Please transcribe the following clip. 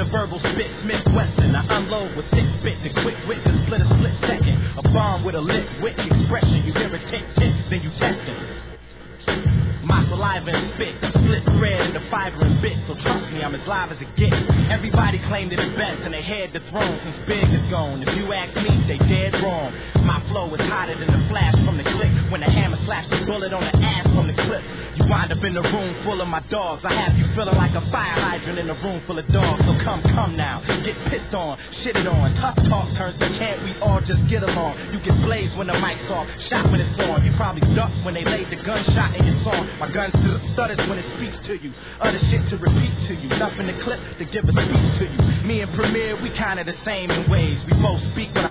verbal spit, Smith Wesson. I unload with 6 bits and quick wit to split a split second. A bomb with a lit wit expression. You hear it tick tick, then you test it. My saliva and spit, split thread into fiber and bits. So trust me, I'm as live as it gets. Everybody claimed it the best and they had the throne since Big is gone. If you ask me, they dead wrong. My flow is hotter than the flash from the click. When the hammer slaps the bullet on the ass from the clip. You wind up in a room full of my dogs. I have you feeling like a fire hydrant in a room full of dogs. So come now, get pissed on, shitted on. Tough talk turns to can't we all just get along? You get blazed when the mic's off, shot when it's on. You probably ducked when they laid the gunshot in your song. My gun stutters when it speaks to you. Other shit to repeat to you. Nothing to clip to give a speech to you. Me and Premier, we kinda the same in ways. We both speak when